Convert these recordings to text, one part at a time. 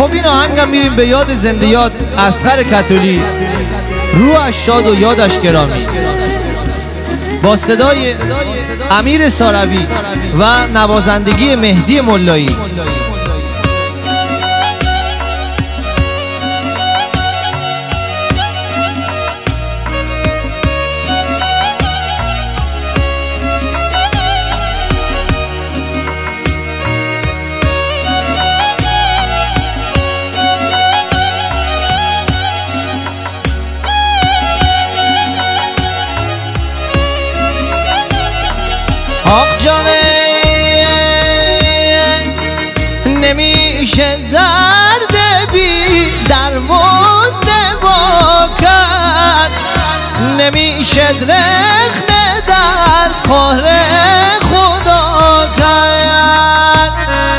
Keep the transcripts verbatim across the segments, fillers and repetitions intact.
خب این آهنگم میریم به یاد زنده یاد اصغر کتولی، روحش شاد و یادش گرامی، با صدای امیر ساروی و نوازندگی مهدی ملایی. آق جانه نمیشه درد بی درمان دوا کرد، نمیشه رخت در کار خدا کرد.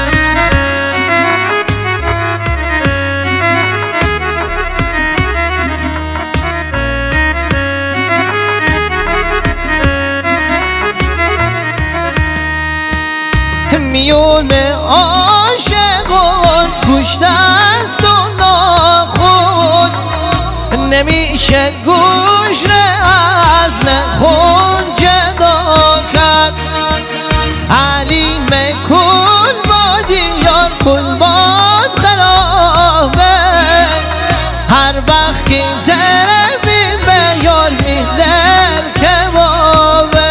میون عاشقان گوش دست و ناخود، نمیشه گوش از نخون جدا کرد. علیم کل بادی یار کل باد خرابه، هر وقت که ترمی به یار میدل کبابه.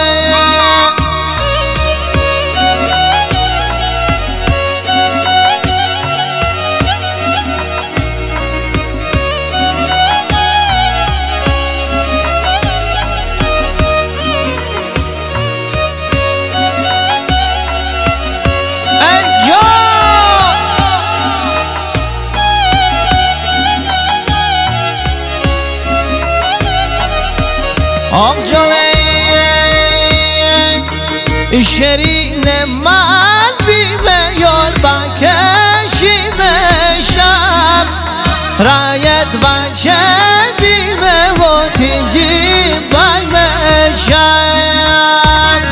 آق جانه شیرین من بیمه یار بکشی به شب، رایت بچه بیمه و تیجی بیمه شب.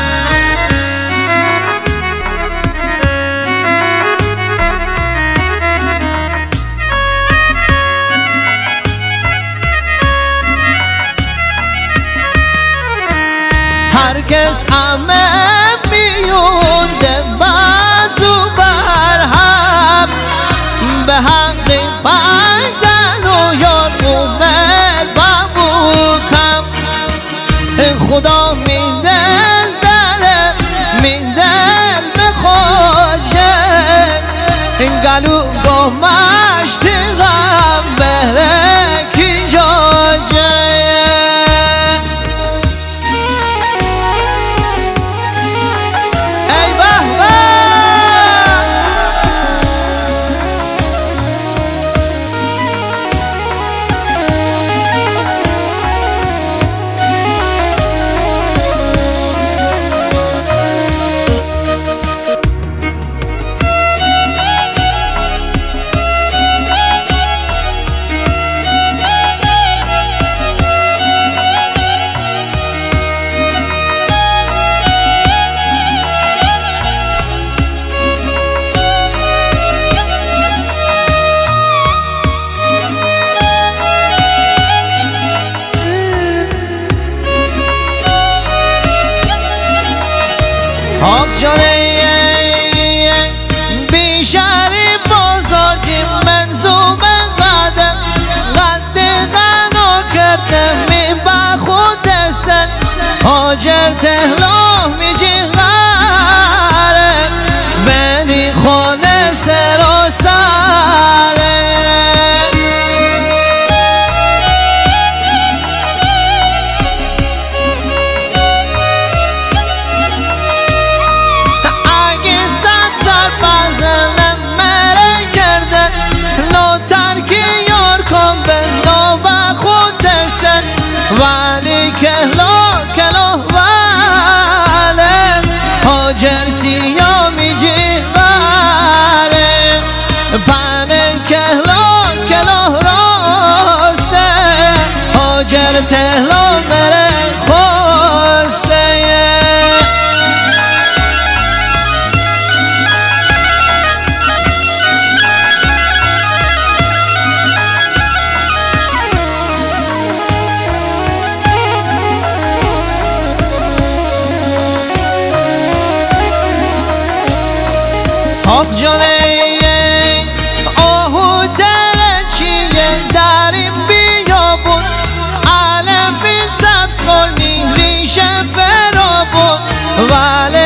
هرکس همه میونده بازو برهم، به حقی بردن و یار اومد بابو کم. خدا میدل داره میدل به خوشه، گلو با مشتی غم بره کی جاجه. آق جانه بیشاری بازار جیم منظوم قدم، قد غنا کرده می با خود سن، آجر تهران می جی غاره بینی خونه سر و ساره. ولی کهلا کلا ولی هاجر سیامی جی غاره، پنه کهلا کلا راسته، هاجر تهلا مره خواسته. آخ جانه آهو ترچیه در این بیابون علفی سبز خورنی ریشه فرابون ولی